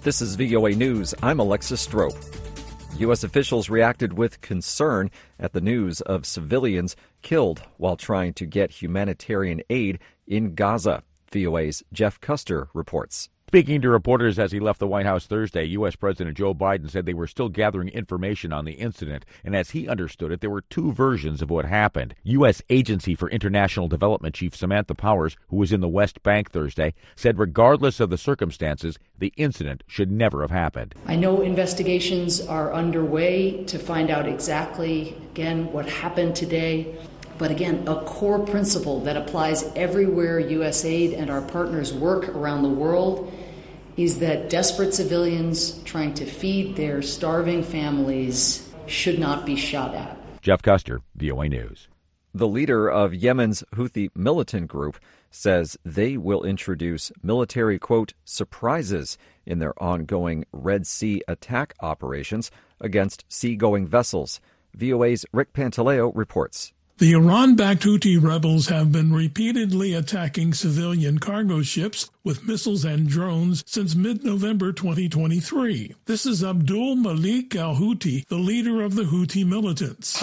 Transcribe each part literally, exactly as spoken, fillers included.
This is V O A News. I'm Alexis Strope. U S officials reacted with concern at the news of civilians killed while trying to get humanitarian aid in Gaza. V O A's Jeff Custer reports. Speaking to reporters as he left the White House Thursday, U S. President Joe Biden said they were still gathering information on the incident, and as he understood it, there were two versions of what happened. U S. Agency for International Development Chief Samantha Powers, who was in the West Bank Thursday, said regardless of the circumstances, the incident should never have happened. I know investigations are underway to find out exactly, again, what happened today. But again, a core principle that applies everywhere U S aid and our partners work around the world is that desperate civilians trying to feed their starving families should not be shot at. Jeff Custer, V O A News. The leader of Yemen's Houthi militant group says they will introduce military, quote, surprises in their ongoing Red Sea attack operations against seagoing vessels. V O A's Rick Pantaleo reports. The Iran-backed Houthi rebels have been repeatedly attacking civilian cargo ships with missiles and drones since mid-November twenty twenty-three. This is Abdul Malik al-Houthi, the leader of the Houthi militants.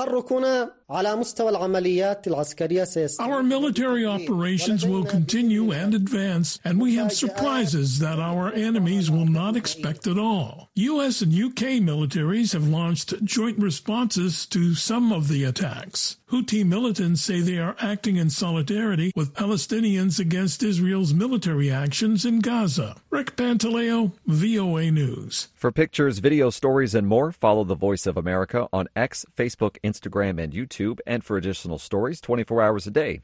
Our military operations will continue and advance, and we have surprises that our enemies will not expect at all. U S and U K militaries have launched joint responses to some of the attacks. Houthi militants say they are acting in solidarity with Palestinians against Israel's military actions in Gaza. Rick Pantaleo, V O A News. For pictures, video stories, and more, follow The Voice of America on X, Facebook, Instagram, and YouTube. And for additional stories twenty-four hours a day,